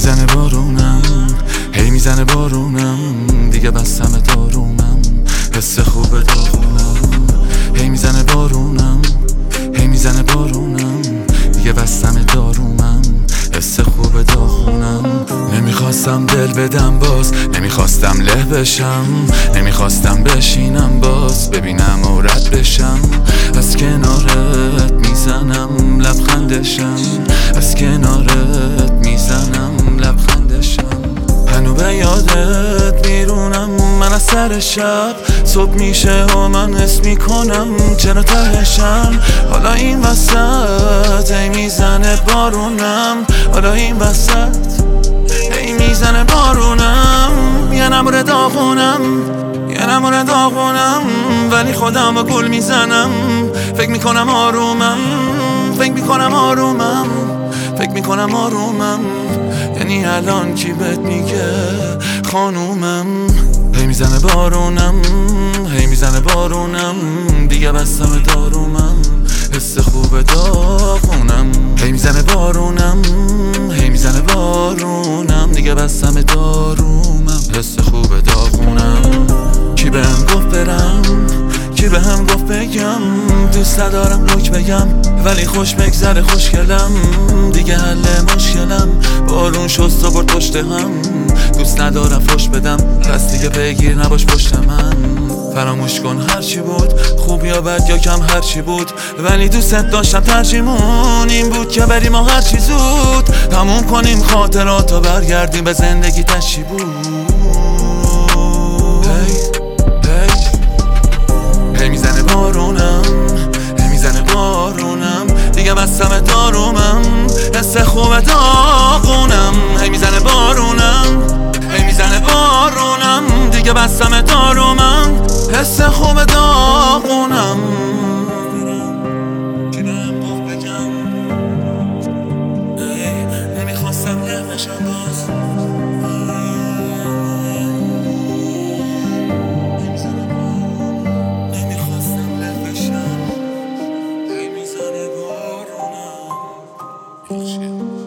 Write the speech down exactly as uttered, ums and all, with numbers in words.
میزنه بارونم، هی میزنه بارونم، دیگه بستم دارومم، حس خوب داغونم. هی میزنه بارونم، هی میزنه بارونم، دیگه بستم دارومم، حس خوب داغونم. نمیخواستم دل بدم باز، نمیخواستم له بشم، نمیخواستم بشینم باز ببینم و رد بشم. از کنارت میزنم لبخندشم، از کنارت میزنم لبخندشم. هنو به یادت بیرونم من از سر شب، صبح میشه و من حس میکنم چرا تهشم. حالا این وسط هی میزنه بارونم، حالا این وسط هی میزنه بارونم. یه نمور داغونم، یه نمور داغونم، ولی خودم با گل میزنم. فکر میکنم آرومم، فکر میکنم آرومم، فکر میکنم آرومم. یعنی الان کی بهت میگه خانومم؟ هی میزنه بارونم، هی میزنه بارونم، دیگه بستم دارومم، حس خوب داغونم. هی میزنه بارونم، هی میزنه بارونم، دیگه بستم دارومم، حس خوب داغونم. کی بهم گفت برم، کی بهم گفت بگم، دوست ندارم لوک بگم ولی خوش بگذره خوشگلم. دیگه حل مشکلم بارون شست و برد پشت هم، دوست ندارم فش بدم پس دیگه بگیر نباش پشت من. فراموش کن هرچی بود، خوب یا بد یا کم هرچی بود، ولی دوستت داشتم. ترجیمون این بود که بریم و هرچی زود تموم کنیم خاطرات و برگردیم به زندگی تشی بود. hey. هی میزنه بارونم، هی میزنه بارونم، دیگه بستم دارومم، حس خوب داغونم. هی میزنه بارونم، هی میزنه بارونم، دیگه بستم دارومم، حس خوب داغونم. کی بهم گفت بگم، نمیخواستم له بشم باز. Shit.